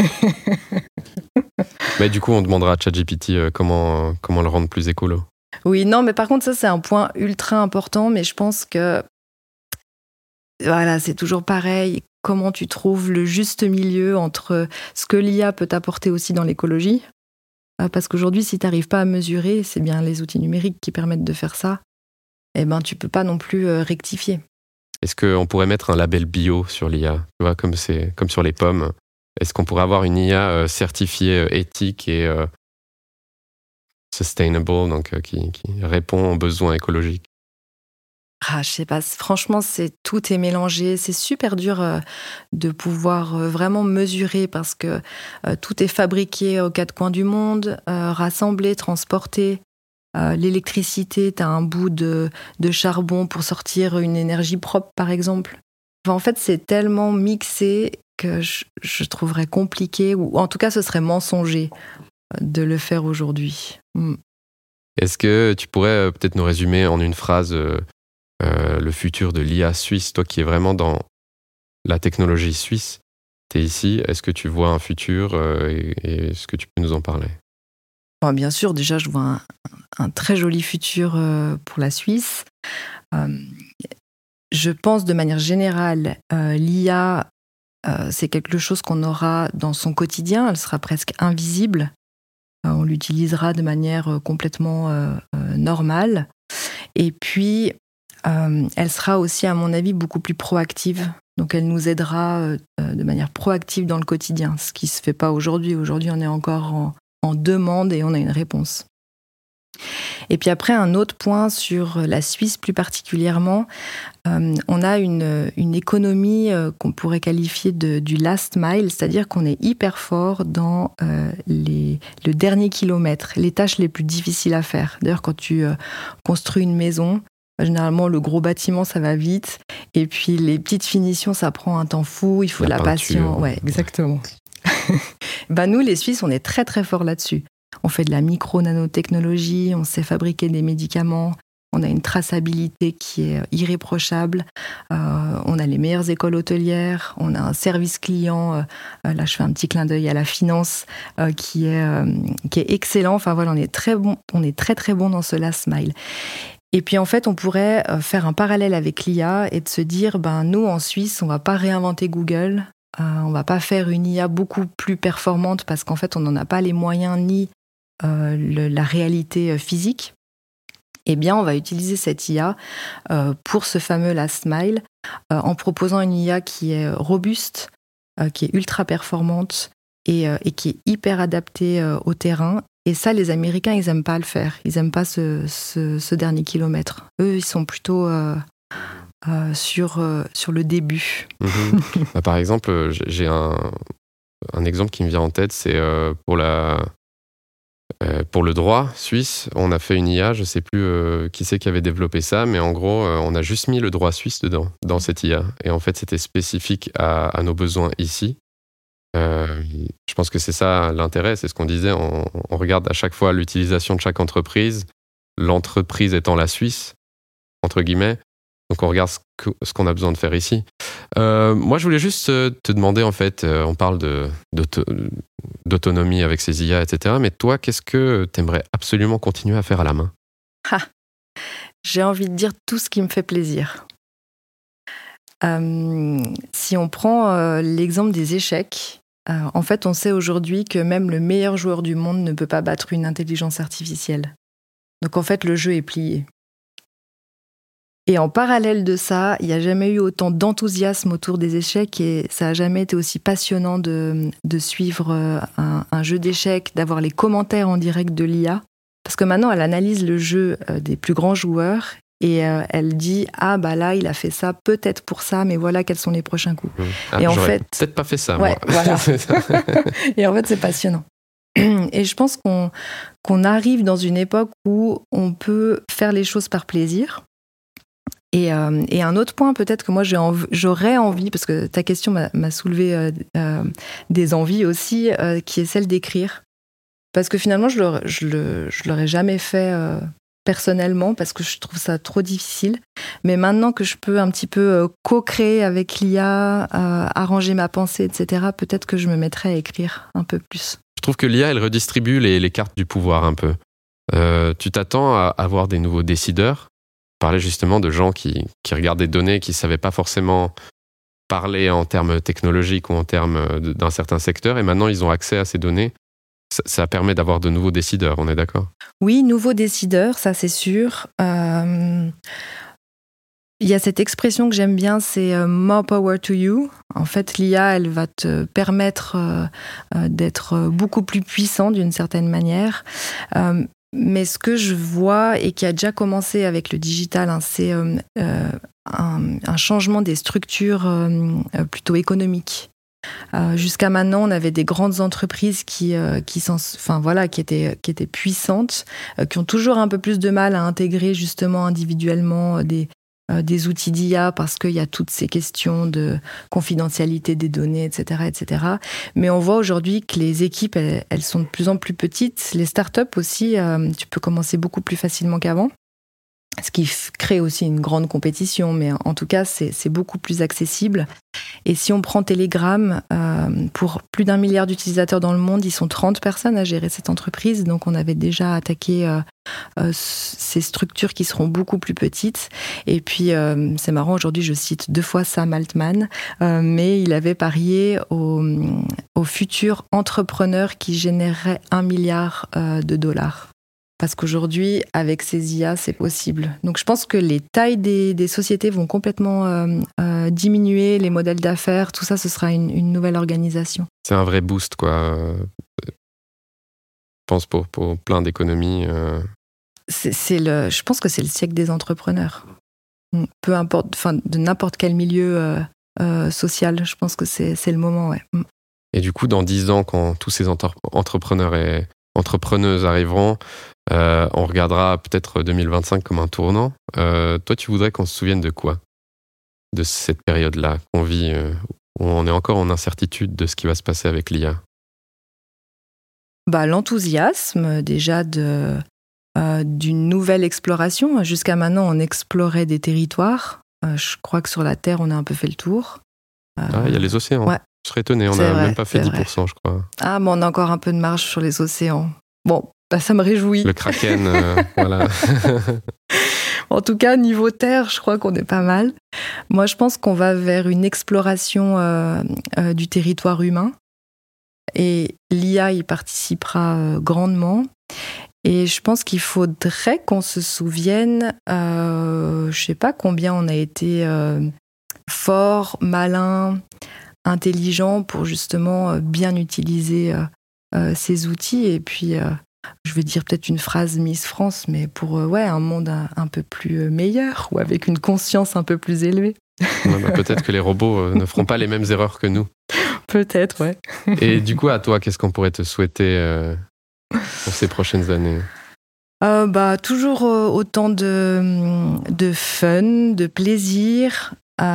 [SPEAKER 2] Mais du coup, on demandera à ChatGPT comment le rendre plus écolo.
[SPEAKER 1] Oui, non, mais par contre, ça, c'est un point ultra important, mais je pense que... Voilà, c'est toujours pareil. Comment tu trouves le juste milieu entre ce que l'IA peut t'apporter aussi dans l'écologie ? Parce qu'aujourd'hui, si tu n'arrives pas à mesurer, c'est bien les outils numériques qui permettent de faire ça, tu ne peux pas non plus rectifier.
[SPEAKER 2] Est-ce qu'on pourrait mettre un label bio sur l'IA ? Tu vois, comme sur les pommes. Est-ce qu'on pourrait avoir une IA certifiée éthique et sustainable, donc qui répond aux besoins écologiques ?
[SPEAKER 1] Je sais pas, franchement, tout est mélangé. C'est super dur de pouvoir vraiment mesurer parce que tout est fabriqué aux quatre coins du monde, rassemblé, transporté. L'électricité, tu as un bout de charbon pour sortir une énergie propre, par exemple. En fait, c'est tellement mixé que je trouverais compliqué, ou en tout cas, ce serait mensonger de le faire aujourd'hui.
[SPEAKER 2] Est-ce que tu pourrais peut-être nous résumer en une phrase le futur de l'IA suisse, toi qui es vraiment dans la technologie suisse, tu es ici, est-ce que tu vois un futur et est-ce que tu peux nous en parler ?
[SPEAKER 1] Bien sûr, déjà, je vois un très joli futur pour la Suisse. je pense de manière générale, l'IA, c'est quelque chose qu'on aura dans son quotidien. Elle sera presque invisible. On l'utilisera de manière complètement normale. Et puis, elle sera aussi, à mon avis, beaucoup plus proactive. Donc, elle nous aidera de manière proactive dans le quotidien, ce qui ne se fait pas aujourd'hui. Aujourd'hui, on est encore en demande et on a une réponse. Et puis après, un autre point sur la Suisse plus particulièrement, on a une économie qu'on pourrait qualifier du last mile, c'est-à-dire qu'on est hyper fort dans le dernier kilomètre, les tâches les plus difficiles à faire. D'ailleurs, quand tu construis une maison, généralement, le gros bâtiment, ça va vite. Et puis, les petites finitions, ça prend un temps fou. Il faut de la patience. Ouais, exactement. Nous, les Suisses, on est très, très forts là-dessus. On fait de la micro-nanotechnologie, on sait fabriquer des médicaments, on a une traçabilité qui est irréprochable, on a les meilleures écoles hôtelières, on a un service client, là je fais un petit clin d'œil à la finance, qui est excellent. Enfin voilà, on est très bon, on est très très bon dans ce last mile. Et puis en fait, on pourrait faire un parallèle avec l'IA et de se dire, nous en Suisse, on ne va pas réinventer Google, on ne va pas faire une IA beaucoup plus performante parce qu'en fait, on n'en a pas les moyens ni la réalité physique. Eh bien, on va utiliser cette IA pour ce fameux last mile en proposant une IA qui est robuste, qui est ultra performante et qui est hyper adaptée au terrain. Et ça, les Américains, ils n'aiment pas le faire. Ils n'aiment pas ce dernier kilomètre. Eux, ils sont plutôt sur le début.
[SPEAKER 2] Par exemple, j'ai un exemple qui me vient en tête, c'est pour le droit suisse, on a fait une IA, je ne sais plus qui c'est qui avait développé ça, mais en gros, on a juste mis le droit suisse dedans, dans cette IA. Et en fait, c'était spécifique à nos besoins ici. Je pense que c'est ça l'intérêt, c'est ce qu'on disait, on regarde à chaque fois l'utilisation de chaque entreprise, l'entreprise étant la Suisse, entre guillemets, donc on regarde ce qu'on a besoin de faire ici. Moi, je voulais juste te demander, en fait, on parle d'autonomie avec ces IA, etc., mais toi, qu'est-ce que tu aimerais absolument continuer à faire à la main ?
[SPEAKER 1] J'ai envie de dire tout ce qui me fait plaisir. Si on prend l'exemple des échecs, en fait, on sait aujourd'hui que même le meilleur joueur du monde ne peut pas battre une intelligence artificielle. Donc, en fait, le jeu est plié. Et en parallèle de ça, il n'y a jamais eu autant d'enthousiasme autour des échecs et ça n'a jamais été aussi passionnant de suivre un jeu d'échecs, d'avoir les commentaires en direct de l'IA. Parce que maintenant, elle analyse le jeu des plus grands joueurs et elle dit « Ah, là, il a fait ça, peut-être pour ça, mais voilà quels sont les prochains coups. »
[SPEAKER 2] Et en fait, peut-être pas fait ça,
[SPEAKER 1] ouais,
[SPEAKER 2] moi.
[SPEAKER 1] Voilà. Et en fait, c'est passionnant. Et je pense qu'on arrive dans une époque où on peut faire les choses par plaisir. Et un autre point peut-être que moi j'aurais envie, parce que ta question m'a soulevé des envies aussi, qui est celle d'écrire. Parce que finalement je l'aurais jamais fait personnellement, parce que je trouve ça trop difficile. Mais maintenant que je peux un petit peu co-créer avec l'IA, arranger ma pensée, etc., peut-être que je me mettrais à écrire un peu plus.
[SPEAKER 2] Je trouve que l'IA, elle redistribue les cartes du pouvoir un peu. Tu t'attends à avoir des nouveaux décideurs. Parler justement de gens qui regardent des données, qui ne savaient pas forcément parler en termes technologiques ou en termes d'un certain secteur, et maintenant ils ont accès à ces données. Ça permet d'avoir de nouveaux décideurs, on est d'accord ?
[SPEAKER 1] Oui, nouveaux décideurs, ça c'est sûr. Il y a cette expression que j'aime bien, c'est « more power to you ». En fait, l'IA, elle va te permettre d'être beaucoup plus puissant d'une certaine manière. Mais ce que je vois et qui a déjà commencé avec le digital, c'est un changement des structures plutôt économiques. Jusqu'à maintenant, on avait des grandes entreprises qui étaient puissantes, qui ont toujours un peu plus de mal à intégrer justement individuellement des outils d'IA parce qu'il y a toutes ces questions de confidentialité des données, etc., etc. Mais on voit aujourd'hui que les équipes, elles sont de plus en plus petites. Les startups aussi, tu peux commencer beaucoup plus facilement qu'avant. ce qui crée aussi une grande compétition, mais en tout cas, c'est beaucoup plus accessible. Et si on prend Telegram, pour plus d'1 milliard d'utilisateurs dans le monde, ils sont 30 personnes à gérer cette entreprise, donc on avait déjà attaqué ces structures qui seront beaucoup plus petites. Et puis, c'est marrant, aujourd'hui, je cite 2 fois Sam Altman, mais il avait parié aux futurs entrepreneurs qui généreraient 1 milliard de dollars. Parce qu'aujourd'hui, avec ces IA, c'est possible. Donc je pense que les tailles des sociétés vont complètement diminuer, les modèles d'affaires, tout ça, ce sera une nouvelle organisation.
[SPEAKER 2] C'est un vrai boost, quoi. Je pense pour plein d'économies.
[SPEAKER 1] Je pense que c'est le siècle des entrepreneurs. Peu importe, de n'importe quel milieu social, je pense que c'est le moment, ouais.
[SPEAKER 2] Et du coup, dans 10 ans, quand tous ces entrepreneurs et entrepreneuses arriveront, on regardera peut-être 2025 comme un tournant. Toi, tu voudrais qu'on se souvienne de quoi? De cette période-là qu'on vit, où on est encore en incertitude de ce qui va se passer avec l'IA?
[SPEAKER 1] L'enthousiasme, déjà, d'une nouvelle exploration. Jusqu'à maintenant, on explorait des territoires. Je crois que sur la Terre, on a un peu fait le tour.
[SPEAKER 2] Il y a les océans.
[SPEAKER 1] Ouais.
[SPEAKER 2] Je serais étonné, on n'a même pas fait 10%, je crois.
[SPEAKER 1] Ah, mais on a encore un peu de marge sur les océans. Bon, ça me réjouit.
[SPEAKER 2] Le Kraken, voilà.
[SPEAKER 1] En tout cas, niveau Terre, je crois qu'on est pas mal. Moi, je pense qu'on va vers une exploration du territoire humain. Et l'IA y participera grandement. Et je pense qu'il faudrait qu'on se souvienne, je sais pas combien on a été fort, malin, intelligent pour justement bien utiliser ces outils. Et puis, je vais dire peut-être une phrase Miss France, mais pour un monde un peu plus meilleur ou avec une conscience un peu plus élevée.
[SPEAKER 2] Peut-être que les robots ne feront pas les mêmes erreurs que nous.
[SPEAKER 1] Peut-être, ouais.
[SPEAKER 2] Et du coup, à toi, qu'est-ce qu'on pourrait te souhaiter pour ces prochaines années?
[SPEAKER 1] Toujours autant de fun, de plaisir,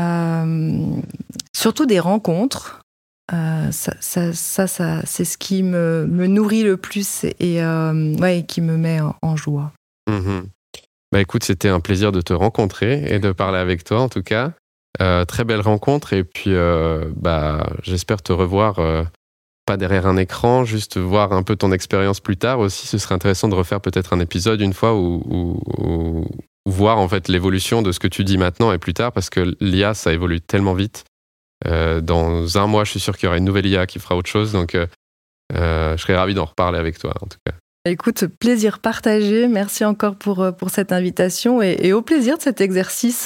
[SPEAKER 1] surtout des rencontres. Ça, c'est ce qui me nourrit le plus et qui me met en joie.
[SPEAKER 2] Écoute, c'était un plaisir de te rencontrer et de parler avec toi en tout cas. Très belle rencontre et puis j'espère te revoir pas derrière un écran, juste voir un peu ton expérience plus tard aussi. Ce serait intéressant de refaire peut-être un épisode une fois où voir en fait l'évolution de ce que tu dis maintenant et plus tard, parce que l'IA, ça évolue tellement vite. Dans 1 mois, je suis sûr qu'il y aura une nouvelle IA qui fera autre chose, donc je serais ravi d'en reparler avec toi en tout cas.
[SPEAKER 1] Écoute, plaisir partagé. Merci encore pour cette invitation et au plaisir de cet exercice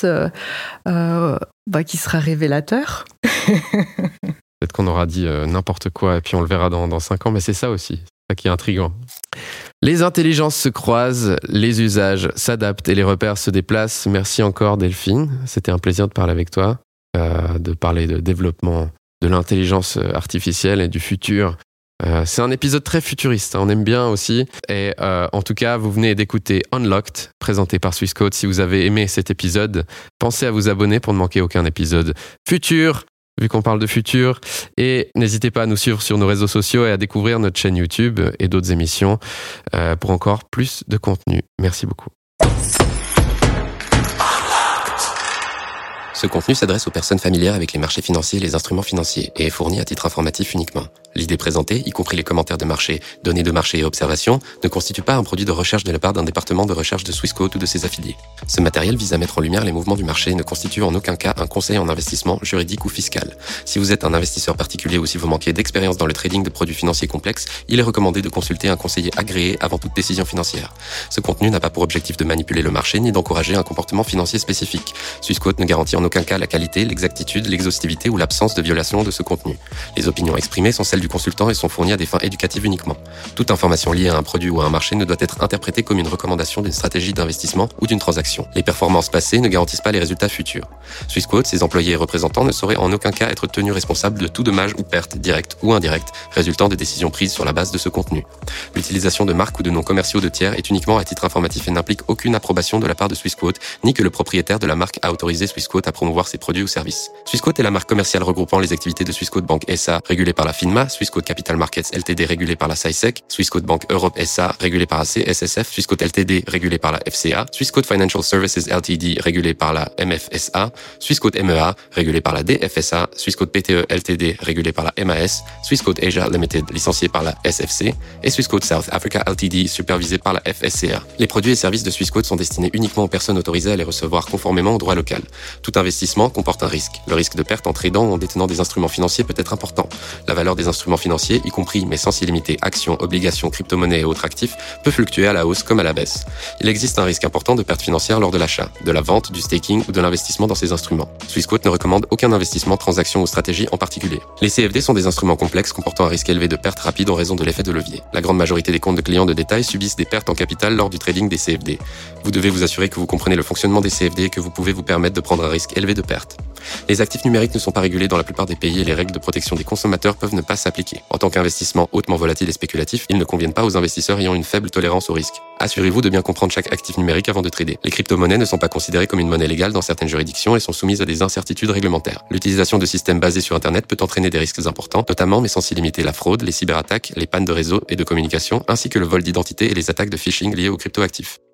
[SPEAKER 1] qui sera révélateur.
[SPEAKER 2] Peut-être qu'on aura dit n'importe quoi et puis on le verra dans 5 ans, mais c'est ça aussi, c'est ça qui est intriguant. Les intelligences se croisent, les usages s'adaptent et les repères se déplacent. Merci encore Delphine, c'était un plaisir de parler avec toi, de parler de développement de l'intelligence artificielle et du futur. C'est un épisode très futuriste, on aime bien aussi. Et en tout cas, vous venez d'écouter Unlocked, présenté par Swissquote. Si vous avez aimé cet épisode, pensez à vous abonner pour ne manquer aucun épisode futur, vu qu'on parle de futur. Et n'hésitez pas à nous suivre sur nos réseaux sociaux et à découvrir notre chaîne YouTube et d'autres émissions pour encore plus de contenu. Merci beaucoup.
[SPEAKER 3] Ce contenu s'adresse aux personnes familières avec les marchés financiers et les instruments financiers et est fourni à titre informatif uniquement. L'idée présentée, y compris les commentaires de marché, données de marché et observations, ne constitue pas un produit de recherche de la part d'un département de recherche de Swissquote ou de ses affiliés. Ce matériel vise à mettre en lumière les mouvements du marché et ne constitue en aucun cas un conseil en investissement juridique ou fiscal. Si vous êtes un investisseur particulier ou si vous manquez d'expérience dans le trading de produits financiers complexes, il est recommandé de consulter un conseiller agréé avant toute décision financière. Ce contenu n'a pas pour objectif de manipuler le marché ni d'encourager un comportement financier spécifique. Swissquote ne garantit en aucun cas la qualité, l'exactitude, l'exhaustivité ou l'absence de violation de ce contenu. Les opinions exprimées sont celles du consultant et sont fournies à des fins éducatives uniquement. Toute information liée à un produit ou à un marché ne doit être interprétée comme une recommandation d'une stratégie d'investissement ou d'une transaction. Les performances passées ne garantissent pas les résultats futurs. Swissquote, ses employés et représentants ne sauraient en aucun cas être tenus responsables de tout dommage ou perte, directe ou indirecte, résultant des décisions prises sur la base de ce contenu. L'utilisation de marques ou de noms commerciaux de tiers est uniquement à titre informatif et n'implique aucune approbation de la part de Swissquote, ni que le propriétaire de la marque a autorisé Swissquote à promouvoir ses produits ou services. Swissquote est la marque commerciale regroupant les activités de Swissquote Bank SA, régulée par la FINMA, Swissquote Capital Markets Ltd, régulée par la SAISEC, Swissquote Bank Europe SA, régulée par la CSSF, Swissquote Ltd, régulée par la FCA, Swissquote Financial Services Ltd, régulée par la MFSA, Swissquote MEA, régulée par la DFSA, Swissquote PTE Ltd, régulée par la MAS, Swissquote Asia Limited, licenciée par la SFC, et Swissquote South Africa Ltd, supervisée par la FSCA. Les produits et services de Swissquote sont destinés uniquement aux personnes autorisées à les recevoir conformément au droit local. Tout investissement comporte un risque. Le risque de perte en tradant ou en détenant des instruments financiers peut être important. La valeur des instruments financiers, y compris mais sans s'y limiter actions, obligations, crypto-monnaies et autres actifs, peut fluctuer à la hausse comme à la baisse. Il existe un risque important de perte financière lors de l'achat, de la vente, du staking ou de l'investissement dans ces instruments. Swissquote ne recommande aucun investissement, transaction ou stratégie en particulier. Les CFD sont des instruments complexes comportant un risque élevé de perte rapide en raison de l'effet de levier. La grande majorité des comptes de clients de détail subissent des pertes en capital lors du trading des CFD. Vous devez vous assurer que vous comprenez le fonctionnement des CFD et que vous pouvez vous permettre de prendre un risque élevé de perte. Les actifs numériques ne sont pas régulés dans la plupart des pays et les règles de protection des consommateurs peuvent ne pas s'appliquer. En tant qu'investissement hautement volatile et spéculatif, ils ne conviennent pas aux investisseurs ayant une faible tolérance au risque. Assurez-vous de bien comprendre chaque actif numérique avant de trader. Les crypto-monnaies ne sont pas considérées comme une monnaie légale dans certaines juridictions et sont soumises à des incertitudes réglementaires. L'utilisation de systèmes basés sur Internet peut entraîner des risques importants, notamment mais sans s'y limiter la fraude, les cyberattaques, les pannes de réseau et de communication, ainsi que le vol d'identité et les attaques de phishing liées aux cryptoactifs.